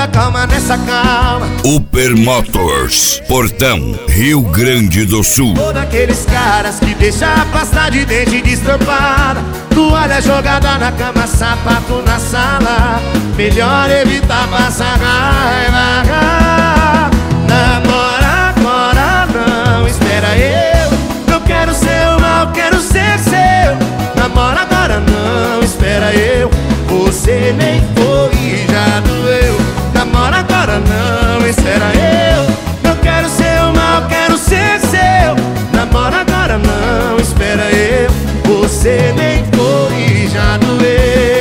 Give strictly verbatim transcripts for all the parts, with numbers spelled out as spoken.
muita calma nessa calma. Uper Motors, Portão, Rio Grande do Sul. Ou daqueles caras que deixa a pasta de dente destampada, toalha jogada na cama, sapato na sala. Melhor evitar passar raiva. Namora agora não, espera eu. Eu quero seu mal, quero ser seu. Namora agora não, espera eu. Você nem foi e já doeu. Namora agora não, espera eu. Eu quero seu mal, quero ser seu. Namora agora não, espera eu. Você nem foi e já doeu.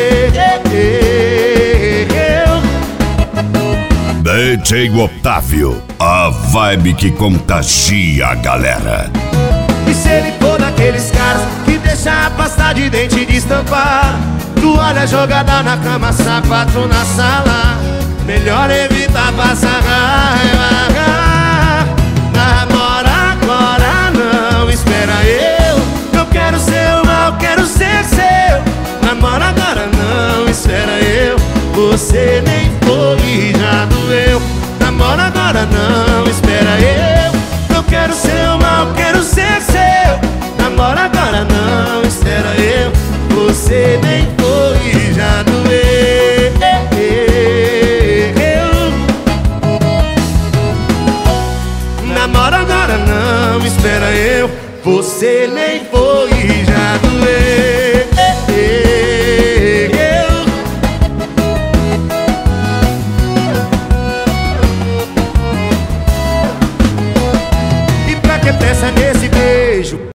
D J Otávio, a vibe que contagia a galera. E se ele for daqueles caras que deixa a pasta de dente destampada, toalha jogada na cama, sapato na sala. Melhor evitar passar raiva. Namora agora não, espera eu. Eu quero seu mal, quero ser seu. Namora agora não, espera eu. Você nem foi e já doeu. Namora agora não, espera eu. Eu quero seu mal, quero ser seu. Namora agora não, espera eu. Você nem foi e já doeu. Namora agora não, espera eu. Você nem foi e já doeu.